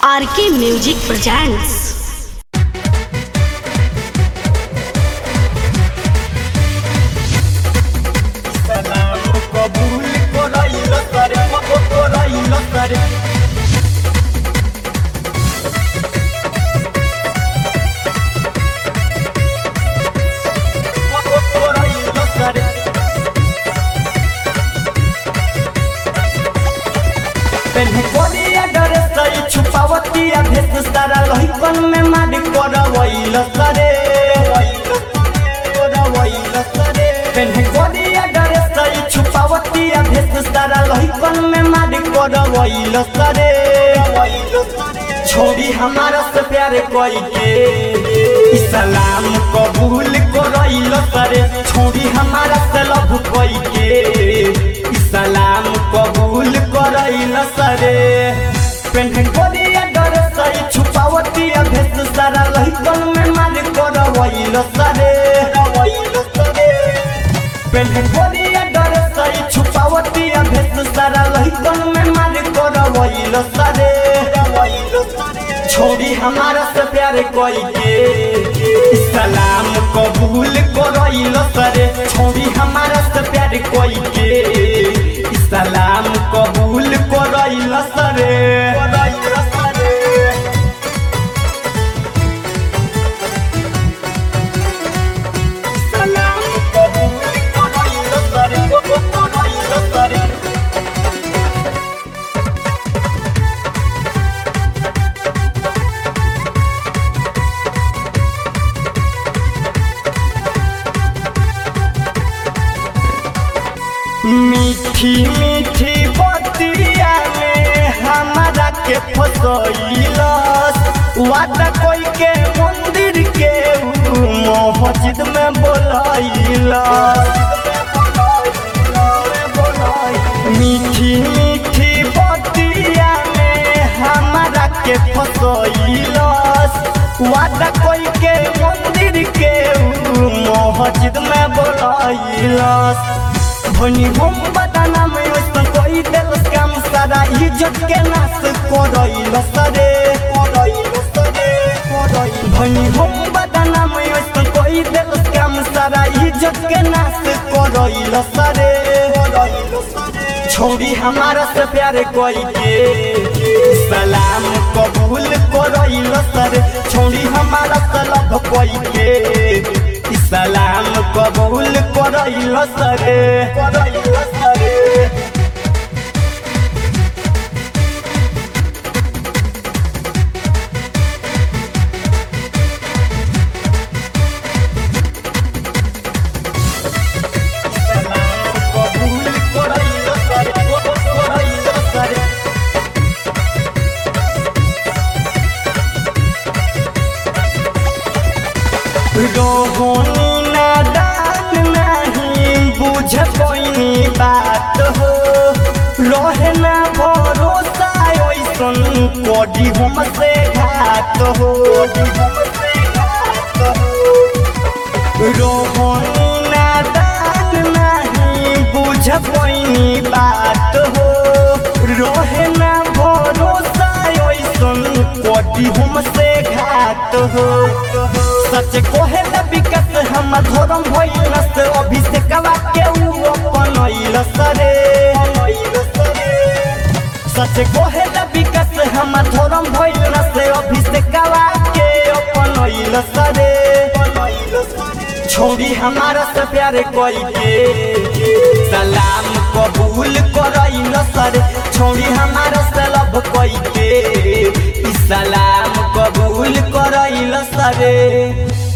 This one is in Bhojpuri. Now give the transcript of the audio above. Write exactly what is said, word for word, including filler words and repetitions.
आर के म्यूजिक प्रेजेंट्स। छुपावती भेस सारा लहिकन में मारी करवैल सरे छुपावती भेस सारा लहिकन में मारी करवैल सरे छोड़ी हमारा से प्यार कोई के इस्लाम कबूल करैल सरे छोड़ी हमारा से लव कोई के इस्लाम कबूल करैल सरे छुपावती भेस सारा लहिकन में मार करवैल सरे छुपावती भेस सारा लहिकन में मार करवैल सरे छोड़ी हमारा से प्यार कोई के इस्लाम कबूल करैल सरे छोड़ी हमारा से प्यार कोई के इस्लाम कबूल करैल सरे मीठी मीठी बतिया में हमारा के फसैलस वादा कोई के मंदिर के मस्जिद में बोलैलस मीठी मीठी बतिया में हमारा के फसैलस वादा कोई के मंदिर के मस्जिद में बोलैलस भनी हम बदनाम में कोई दिल काम सारा इज्जत के नाश करैल सरे भनी हम बदनाम में कोई दिल काम सारा इज्जत के नाश करैल सरे छोड़ी हमारा से प्यार कोई के सलाम कबूल करैल सरे छोड़ी हमारा से लव कोई के सलाम कबूल करैल सरे रोहनी नादान नहीं बुझ कोई बात हो रहे ना भरोसा ऐसन कदी हमसे घात हो रोहनी नादान नहीं बुझ कोई बात हो रहे ना भरोसा ऐसन कदी हमसे घात हो सच कोहे विकट हम धर्म भइल से अभिषेकवा के अपनैल सरे सच कोहे विकट हम धर्म भइल से अभिषेकवा के अपनैल सरे छोड़ी हमारा से प्यार कोई के सलाम कबूल करैल सरे छोड़ी हमारा से लव कोई के सलाम कबूल करैल सरे।